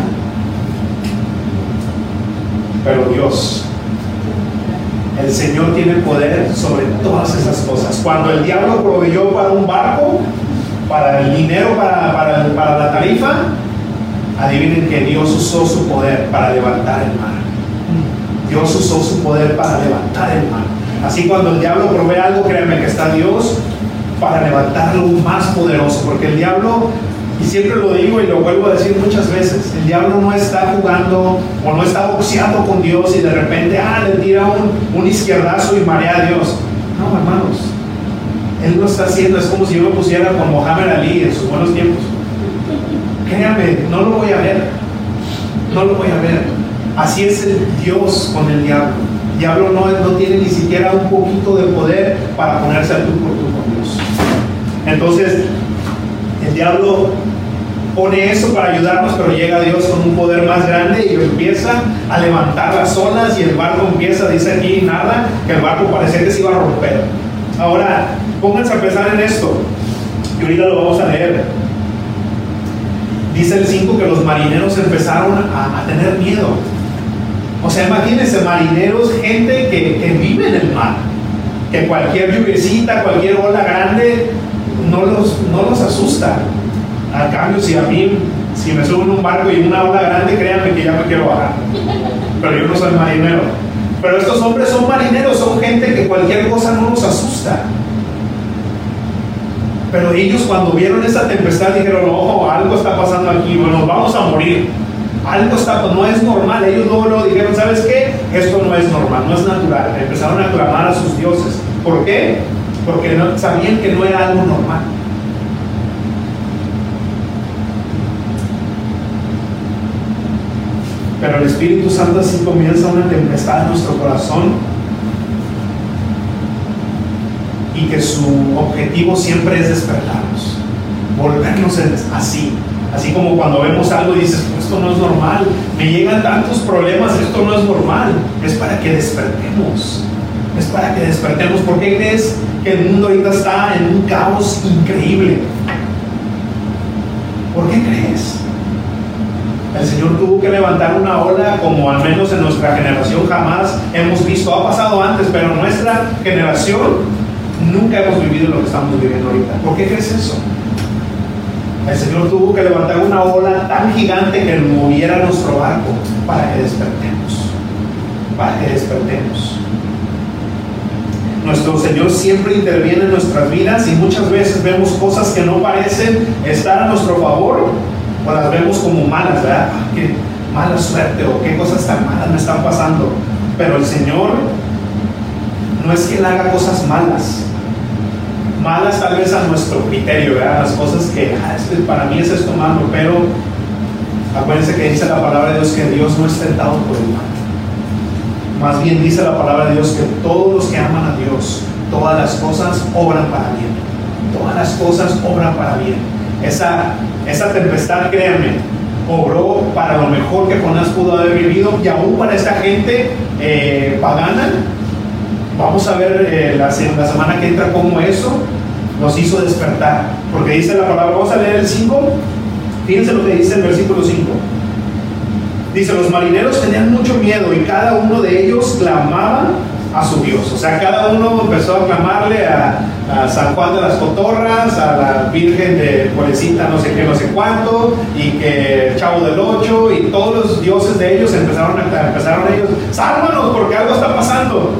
Pero Dios, el Señor tiene poder sobre todas esas cosas. Cuando el diablo proveyó para un barco, para el dinero, para, para, para la tarifa, adivinen que Dios usó su poder para levantar el mar. Dios usó su poder para levantar el mar. Así cuando el diablo provee algo, créanme que está Dios para levantarlo más poderoso. Porque el diablo, y siempre lo digo y lo vuelvo a decir muchas veces, el diablo no está jugando o no está boxeando con Dios y de repente ah, le tira un, un izquierdazo y marea a Dios. No, hermanos, Él lo está haciendo. Es como si yo me pusiera con Muhammad Ali en sus buenos tiempos. Créanme, no lo voy a ver. No lo voy a ver. Así es el Dios con el diablo. El diablo no, no tiene ni siquiera un poquito de poder para ponerse al tú por tú con Dios. Entonces, el diablo pone eso para ayudarnos, pero llega Dios con un poder más grande y empieza a levantar las olas y el barco empieza, dice aquí, nada, que el barco parecía que se iba a romper. Ahora, pónganse a pensar en esto, y ahorita lo vamos a leer. Dice el cinco que los marineros empezaron a, a tener miedo. O sea, imagínense, marineros, gente que, que vive en el mar, que cualquier lluviecita, cualquier ola grande no los, no los asusta. Al cambio, si a mí, si me subo en un barco y una ola grande, créanme que ya me quiero bajar. Pero yo no soy marinero. Pero estos hombres son marineros, son gente que cualquier cosa no los asusta. Pero ellos, cuando vieron esa tempestad, dijeron: ojo, algo está pasando aquí, bueno, nos vamos a morir. Algo está, no es normal. Ellos luego, luego dijeron: ¿sabes qué? Esto no es normal, no es natural. Empezaron a clamar a sus dioses. ¿Por qué? Porque no, sabían que no era algo normal. Pero el Espíritu Santo así comienza una tempestad en nuestro corazón, y que su objetivo siempre es despertarnos, volvernos así. Así como cuando vemos algo y dices: esto no es normal, me llegan tantos problemas, esto no es normal. Es para que despertemos, es para que despertemos. ¿Por qué crees que el mundo ahorita está en un caos increíble? ¿Por qué crees? El Señor tuvo que levantar una ola como al menos en nuestra generación jamás hemos visto. Ha pasado antes, pero en nuestra generación nunca hemos vivido lo que estamos viviendo ahorita. ¿Por qué crees eso? El Señor tuvo que levantar una ola tan gigante que moviera nuestro barco para que despertemos, para que despertemos. Nuestro Señor siempre interviene en nuestras vidas, y muchas veces vemos cosas que no parecen estar a nuestro favor, o las vemos como malas, ¿verdad? Qué mala suerte, o qué cosas tan malas me están pasando. Pero el Señor no es que Él haga cosas malas, malas tal vez a nuestro criterio, ¿verdad? Las cosas que, ah, es que para mí es esto malo, pero acuérdense que dice la palabra de Dios que Dios no es tentado por el mal. Más bien dice la palabra de Dios que todos los que aman a Dios, todas las cosas obran para bien. Todas las cosas obran para bien. Esa, esa tempestad, créanme, obró para lo mejor que Jonás pudo haber vivido, y aún para esta gente eh, pagana. Vamos a ver eh, la, la semana que entra cómo eso nos hizo despertar. Porque dice la palabra, vamos a leer el cinco. Fíjense lo que dice el versículo cinco. Dice: los marineros tenían mucho miedo, y cada uno de ellos clamaba a su Dios. O sea, cada uno empezó a clamarle a, a San Juan de las Cotorras, a la Virgen de Pobrecita no sé qué, no sé cuánto, y que el Chavo del Ocho, y todos los dioses de ellos empezaron a empezaron ellos: sálvanos porque algo está pasando.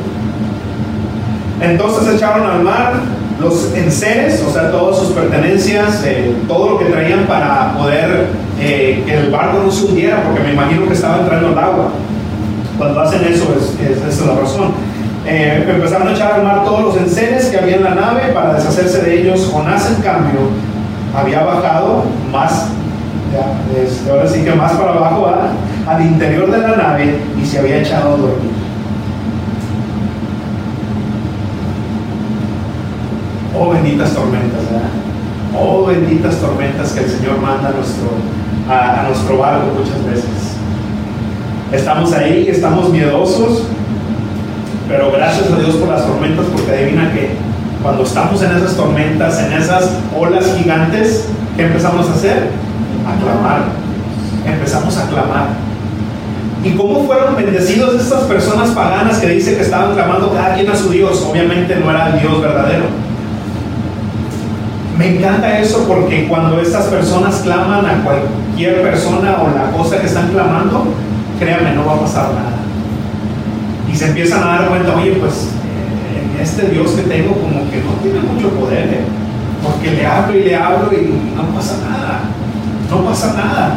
Entonces echaron al mar los enseres, o sea, todas sus pertenencias, eh, todo lo que traían para poder eh, que el barco no se hundiera, porque me imagino que estaba entrando el agua. Cuando hacen eso, es, es, esa es la razón. Eh, empezaron a echar al mar todos los enseres que había en la nave para deshacerse de ellos. Jonás, en cambio, había bajado más, ya, es, ahora sí que más para abajo, ¿verdad?, al interior de la nave, y se había echado a dormir. Oh, benditas tormentas, ¿verdad? Oh, benditas tormentas que el Señor manda a nuestro, a, a nuestro barco muchas veces. Estamos ahí, estamos miedosos, pero gracias a Dios por las tormentas, porque adivina que cuando estamos en esas tormentas, en esas olas gigantes, ¿qué empezamos a hacer? A clamar. Empezamos a clamar. ¿Y cómo fueron bendecidos estas personas paganas que dice que estaban clamando cada quien a su Dios? Obviamente no era el Dios verdadero. Me encanta eso, porque cuando estas personas claman a cualquier persona o la cosa que están clamando, créanme, no va a pasar nada. Y se empiezan a dar cuenta: oye, pues eh, este Dios que tengo como que no tiene mucho poder, ¿eh? Porque le hablo y le hablo y no pasa nada, no pasa nada.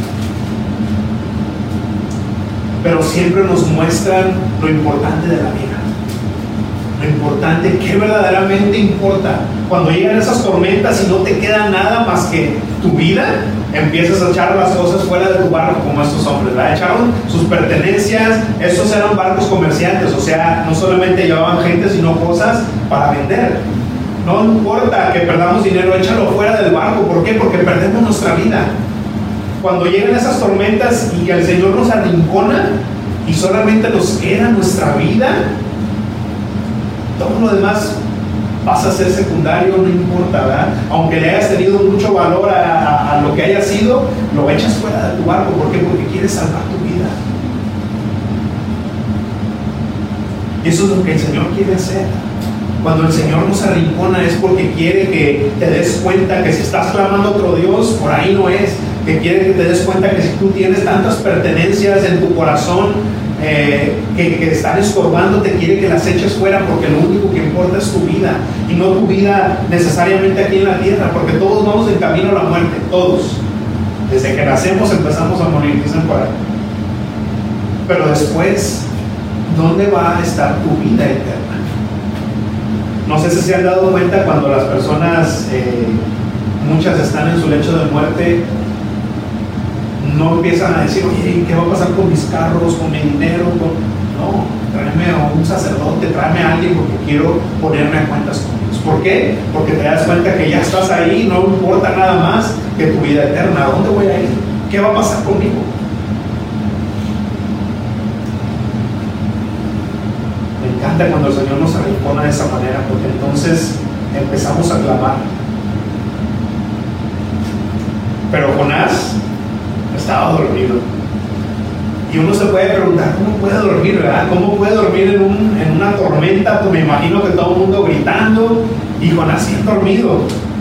Pero siempre nos muestran lo importante de la vida. Lo importante, ¿qué verdaderamente importa? Cuando llegan esas tormentas y no te queda nada más que tu vida, empiezas a echar las cosas fuera de tu barco, como estos hombres, ¿verdad? Echaron sus pertenencias. Estos eran barcos comerciantes, o sea, no solamente llevaban gente, sino cosas para vender. No importa que perdamos dinero, échalo fuera del barco. ¿Por qué? Porque perdemos nuestra vida. Cuando llegan esas tormentas y el Señor nos arrincona y solamente nos queda nuestra vida, todo lo demás vas a ser secundario, no importa, ¿verdad? Aunque le hayas tenido mucho valor a, a, a lo que haya sido, lo echas fuera de tu barco. ¿Por qué? Porque quieres salvar tu vida. Y eso es lo que el Señor quiere hacer. Cuando el Señor nos arrincona es porque quiere que te des cuenta que si estás clamando a otro Dios, por ahí no es. Que quiere que te des cuenta que si tú tienes tantas pertenencias en tu corazón eh, que, que están estorbándote, quiere que las eches fuera, porque lo único que importa es tu vida, y no tu vida necesariamente aquí en la tierra, porque todos vamos en camino a la muerte, todos. Desde que nacemos empezamos a morir, dicen por ahí. Pero después, ¿dónde va a estar tu vida eterna? No sé si se han dado cuenta cuando las personas, eh, muchas están en su lecho de muerte, no empiezan a decir, oye, ¿qué va a pasar con mis carros, con mi dinero? Con... No, tráeme a un sacerdote, tráeme a alguien porque quiero ponerme a cuentas con Dios. ¿Por qué? Porque te das cuenta que ya estás ahí, no importa nada más que tu vida eterna. ¿A dónde voy a ir? ¿Qué va a pasar conmigo? Me encanta cuando el Señor nos arrincona de esa manera, porque entonces empezamos a clamar. Pero Jonás estaba dormido. Y uno se puede preguntar, ¿cómo puede dormir, verdad? ¿Cómo puede dormir en, un, en una tormenta? Pues me imagino que todo el mundo gritando y Jonás bien dormido.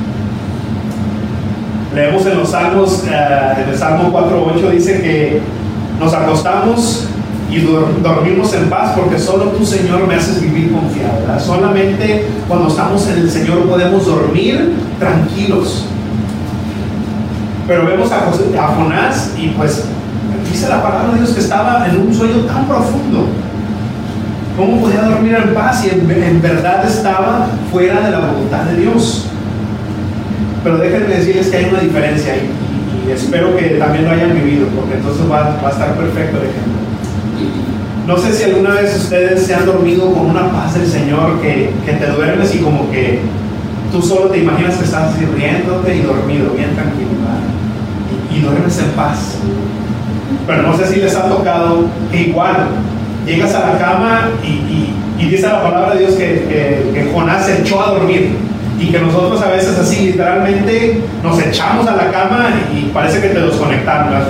Leemos en los Salmos, eh, en el Salmo cuatro ocho dice que nos acostamos y dur- dormimos en paz, porque solo tú, Señor, me haces vivir confiado, ¿verdad? Solamente cuando estamos en el Señor podemos dormir tranquilos. Pero vemos a, José, a Jonás y pues dice la palabra de Dios que estaba en un sueño tan profundo. ¿Cómo podía dormir en paz? Y en, en verdad estaba fuera de la voluntad de Dios. Pero déjenme decirles que hay una diferencia y, y, y espero que también lo hayan vivido, porque entonces va, va a estar perfecto el ejemplo. No sé si alguna vez ustedes se han dormido con una paz del Señor, que, que te duermes y como que tú solo te imaginas que estás riéndote y dormido, bien tranquilo, ¿verdad? Y, y duermes en paz. Pero no sé si les ha tocado que igual llegas a la cama y, y, y dice la palabra de Dios que, que, que Jonás se echó a dormir, y que nosotros a veces así literalmente nos echamos a la cama y parece que te desconectaron, ¿verdad?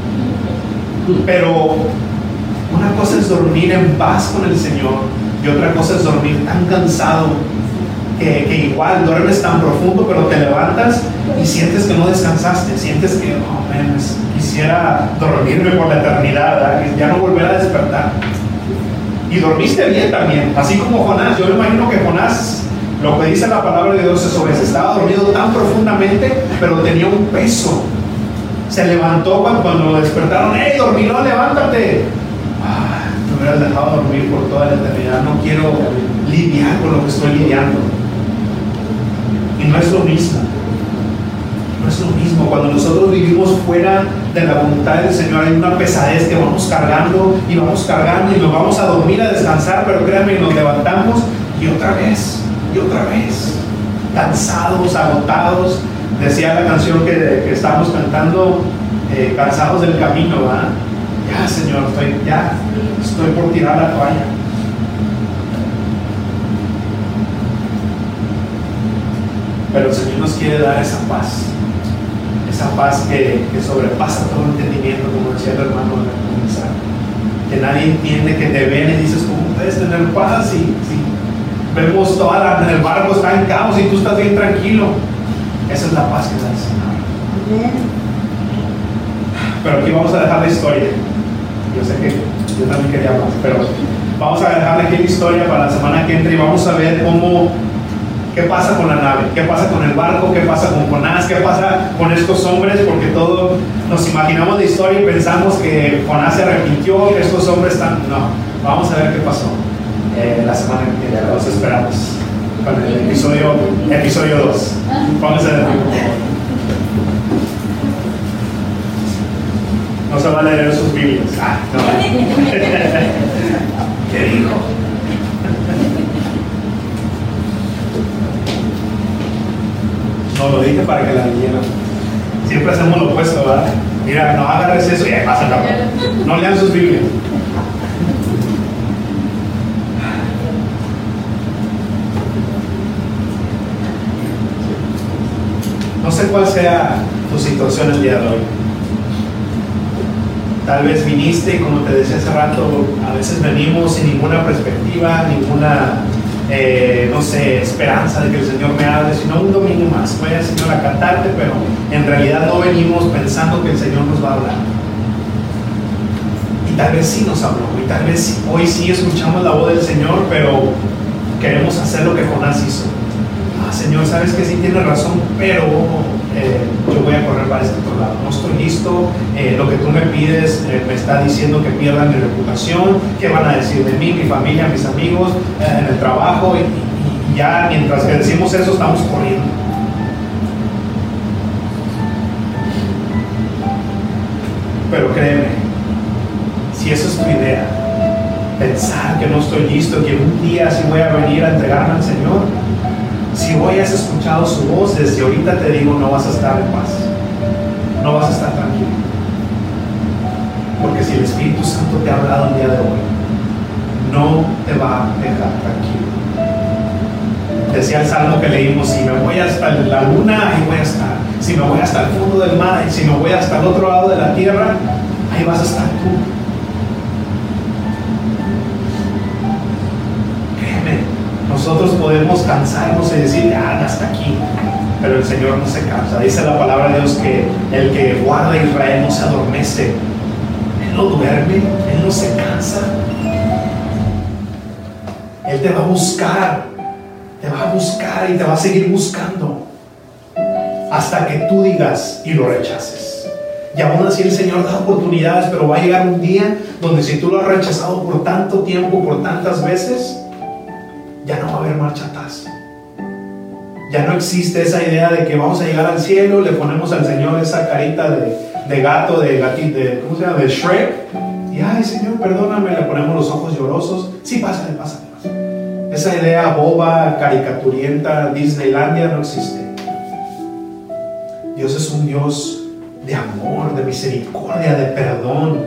Pero una cosa es dormir en paz con el Señor y otra cosa es dormir tan cansado que, que igual duermes tan profundo, pero te levantas y sientes que no descansaste, sientes que oh, man, quisiera dormirme por la eternidad, ¿verdad? Y ya no volver a despertar. Y dormiste bien también, así como Jonás. Yo me imagino que Jonás, lo que dice la palabra de Dios es sobre eso, estaba dormido tan profundamente, pero tenía un peso. Se levantó cuando, cuando lo despertaron. ¡Hey, dormilón, levántate! Ah, me hubieras dejado dormir por toda la eternidad. No quiero lidiar con lo que estoy lidiando. Y no es lo mismo. No es lo mismo. Cuando nosotros vivimos fuera de la voluntad del Señor, hay una pesadez que vamos cargando y vamos cargando y nos vamos a dormir, a descansar, pero créanme, nos levantamos y otra vez, y otra vez, cansados, agotados. Decía la canción que, que estábamos cantando, eh, cansados del camino, ¿verdad? Ya, Señor, estoy, ya, estoy por tirar la toalla. Pero el Señor nos quiere dar esa paz, esa paz que, que sobrepasa todo entendimiento, como decía el hermano de comenzar. Que nadie entiende, que te ven y dices, ¿cómo puedes tener paz? Y si vemos toda la, el barco está en caos y tú estás bien tranquilo. Esa es la paz que da el Señor. Pero aquí vamos a dejar la historia. Yo sé que yo también quería más, pero vamos a dejar aquí la historia para la semana que entra y vamos a ver cómo, qué pasa con la nave, qué pasa con el barco, qué pasa con Jonás, qué pasa con estos hombres, porque todos nos imaginamos la historia y pensamos que Jonás se arrepintió, que estos hombres están... No, vamos a ver qué pasó eh, la semana que viene. Los esperamos con el episodio episodio dos. Vamos a ver. No se van a leer sus Biblias. Ah, no. ¿Qué dijo? No, lo dije para que la leyeran. Siempre hacemos lo opuesto, ¿verdad? Mira, no agarres eso y ahí pasa, cabrón. No lean sus Biblias. No sé cuál sea tu situación el día de hoy. Tal vez viniste y, como te decía hace rato, a veces venimos sin ninguna perspectiva, ninguna, eh, no sé, esperanza de que el Señor me hable, sino un domingo más. Voy al Señor a cantarte, pero en realidad no venimos pensando que el Señor nos va a hablar. Y tal vez sí nos habló, y tal vez hoy sí escuchamos la voz del Señor, pero queremos hacer lo que Jonás hizo. Ah, Señor, sabes que sí tienes razón, pero eh, yo voy a correr para este otro lado. No estoy listo. Eh, lo que tú me pides eh, me está diciendo que pierda mi reputación. ¿Qué van a decir de mí, mi familia, mis amigos, eh, en el trabajo? Y, y, y ya mientras que decimos eso, estamos corriendo. Pero créeme, si esa es tu idea, pensar que no estoy listo, que un día sí voy a venir a entregarme al Señor, si hoy has escuchado su voz, desde ahorita te digo, no vas a estar en paz, no vas a estar tranquilo. Porque si el Espíritu Santo te ha hablado el día de hoy, no te va a dejar tranquilo. Decía el salmo que leímos: si me voy hasta la luna, ahí voy a estar. Si me voy hasta el fondo del mar, y si me voy hasta el otro lado de la tierra, ahí vas a estar tú. Nosotros podemos cansarnos y decir, ah, hasta aquí, pero el Señor no se cansa. Dice la palabra de Dios que el que guarda a Israel no se adormece. Él no duerme, Él no se cansa. Él te va a buscar, te va a buscar y te va a seguir buscando hasta que tú digas y lo rechaces. Y aún así el Señor da oportunidades, pero va a llegar un día donde, si tú lo has rechazado por tanto tiempo, por tantas veces, ya no va a haber marcha atrás. Ya no existe esa idea de que vamos a llegar al cielo, le ponemos al Señor esa carita de, de gato, de gatito, de, ¿cómo se llama? De Shrek. Y, ay, Señor, perdóname, le ponemos los ojos llorosos. Sí, pásale, pásale, pásale. Esa idea boba, caricaturienta, Disneylandia, no existe. Dios es un Dios de amor, de misericordia, de perdón.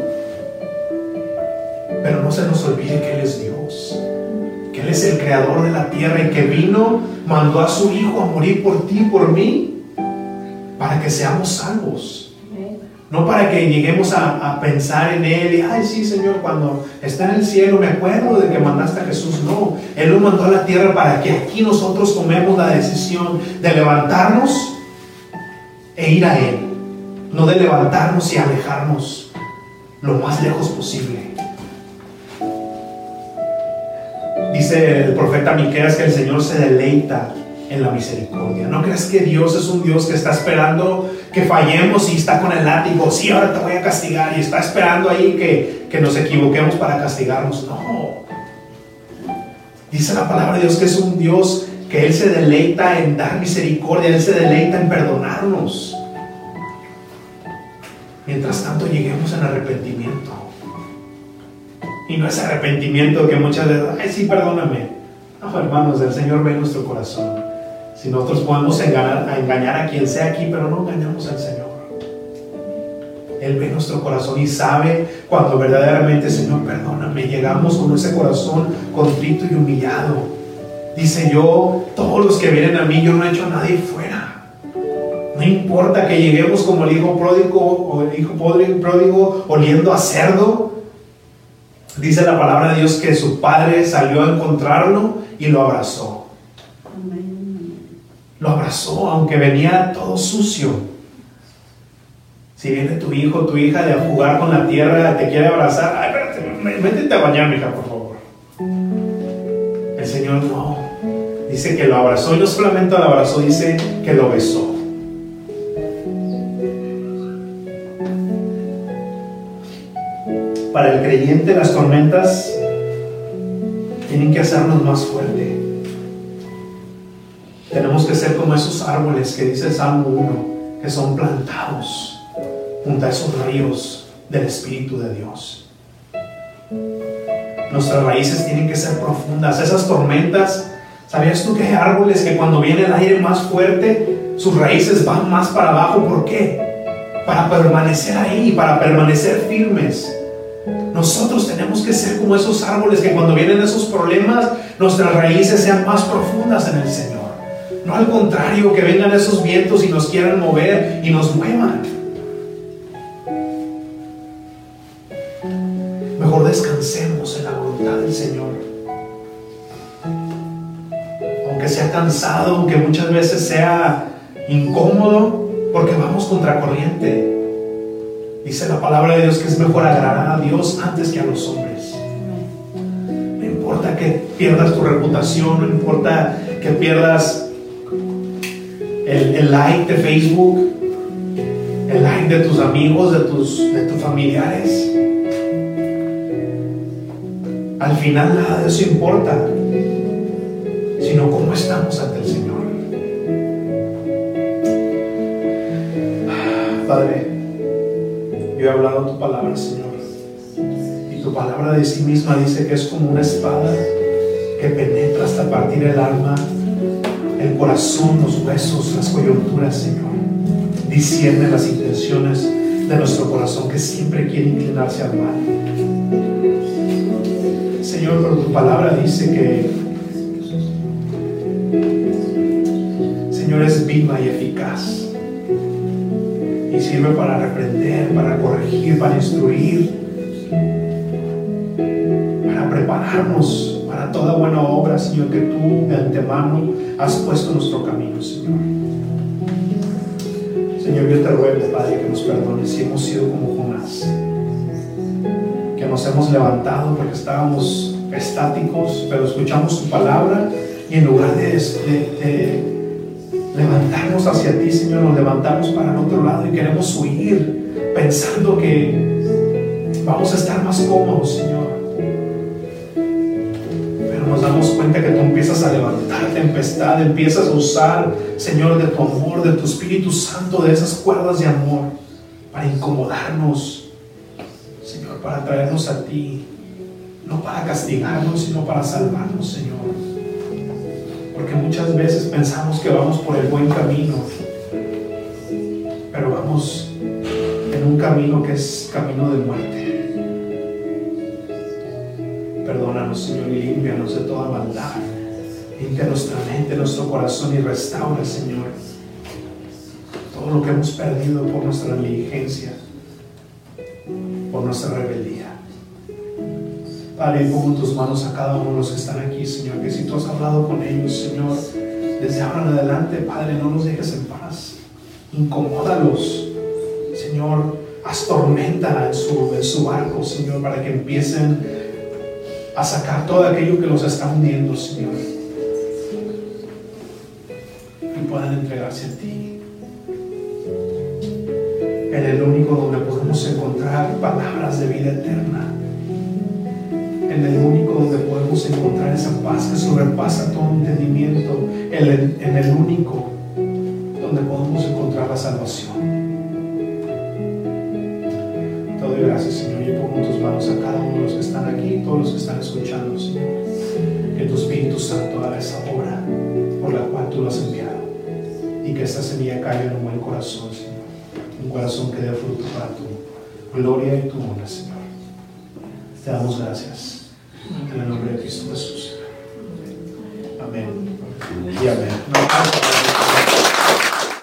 Pero no se nos olvide que Él es Dios, que Él es el creador de la tierra y que vino, mandó a su Hijo a morir por ti y por mí, para que seamos salvos. No para que lleguemos a, a pensar en Él y, ay, sí, Señor, cuando está en el cielo me acuerdo de que mandaste a Jesús. No, Él lo mandó a la tierra para que aquí nosotros tomemos la decisión de levantarnos e ir a Él, no de levantarnos y alejarnos lo más lejos posible. Dice el profeta Miqueas que el Señor se deleita en la misericordia. ¿No crees que Dios es un Dios que está esperando que fallemos y está con el látigo? Sí, ahora te voy a castigar, y está esperando ahí que, que nos equivoquemos para castigarnos. No. Dice la palabra de Dios que es un Dios que Él se deleita en dar misericordia, Él se deleita en perdonarnos. Mientras tanto, lleguemos en arrepentimiento. Y no es arrepentimiento que muchas veces, ay, sí, perdóname. No, hermanos, el Señor ve nuestro corazón. Si nosotros podemos engañar a, engañar a quien sea aquí, pero no engañamos al Señor. Él ve nuestro corazón y sabe cuando verdaderamente, Señor, perdóname. Llegamos con ese corazón contrito y humillado. Dice: yo, todos los que vienen a mí, yo no he hecho a nadie fuera. No importa que lleguemos como el hijo pródigo, o el hijo pródigo oliendo a cerdo. Dice la palabra de Dios que su padre salió a encontrarlo y lo abrazó. Lo abrazó, aunque venía todo sucio. Si viene tu hijo, tu hija de jugar con la tierra, te quiere abrazar, ay, espérate, métete a bañar, mija, por favor. El Señor no. Dice que lo abrazó, y no solamente lo abrazó, dice que lo besó. Para el creyente, las tormentas tienen que hacernos más fuerte. Tenemos que ser como esos árboles que dice el Salmo uno, que son plantados junto a esos ríos del Espíritu de Dios. Nuestras raíces tienen que ser profundas. Esas tormentas, ¿sabías tú que hay árboles que cuando viene el aire más fuerte, sus raíces van más para abajo? ¿Por qué? Para permanecer ahí, para permanecer firmes. Nosotros tenemos que ser como esos árboles que cuando vienen esos problemas, nuestras raíces sean más profundas en el Señor. No al contrario, que vengan esos vientos y nos quieran mover y nos muevan. Mejor descansemos en la voluntad del Señor. Aunque sea cansado, aunque muchas veces sea incómodo, porque vamos contracorriente. Dice la palabra de Dios que es mejor agradar a Dios antes que a los hombres. No importa que pierdas tu reputación, no importa que pierdas el, el like de Facebook, el like de tus amigos, de tus, de tus familiares. Al final nada de eso importa, sino cómo estamos ante el Señor. Padre, yo he hablado tu palabra, Señor, y tu palabra de sí misma dice que es como una espada que penetra hasta partir el alma, el corazón, los huesos, las coyunturas, Señor. Discierne las intenciones de nuestro corazón, que siempre quiere inclinarse al mal. Señor, pero tu palabra dice que, Señor, es viva y eficaz y sirve para reprender, para corregir, para instruir, para prepararnos para toda buena obra, Señor, que tú de antemano has puesto en nuestro camino, Señor. Señor, yo te ruego, Padre, que nos perdones si hemos sido como Jonás, que nos hemos levantado porque estábamos estáticos, pero escuchamos tu palabra y en lugar de, de, de levantarnos hacia ti, Señor, nos levantamos para el otro lado y queremos huir pensando que vamos a estar más cómodos, Señor. Pero nos damos cuenta que tú empiezas a levantar tempestad, empiezas a usar, Señor, de tu amor, de tu Espíritu Santo, de esas cuerdas de amor para incomodarnos, Señor, para traernos a ti, no para castigarnos, sino para salvarnos, Señor. Porque muchas veces pensamos que vamos por el buen camino, pero vamos en un camino que es camino de muerte. Perdónanos, Señor, y límpianos de toda maldad. Limpia nuestra mente, nuestro corazón y restaura, Señor, todo lo que hemos perdido por nuestra negligencia, por nuestra rebeldía. Padre, pongo en tus manos a cada uno de los que están aquí, Señor, que si tú has hablado con ellos, Señor, desde ahora en adelante, Padre, no los dejes en paz. Incomódalos, Señor, haz tormenta en su, en su barco, Señor, para que empiecen a sacar todo aquello que los está hundiendo, Señor, y puedan entregarse a ti. En el único donde podemos encontrar palabras de vida eterna, en el único donde podemos encontrar esa paz que sobrepasa todo entendimiento, en el, en el único donde podemos encontrar la salvación. Te doy gracias, Señor, y pongo en tus manos a cada uno de los que están aquí y todos los que están escuchando, Señor. Que tu Espíritu Santo haga esa obra por la cual tú lo has enviado, y que esta semilla caiga en un buen corazón, Señor, un corazón que dé fruto para tu gloria y tu honra, Señor. Te damos gracias en el nombre de Cristo Jesús. Amén y amén.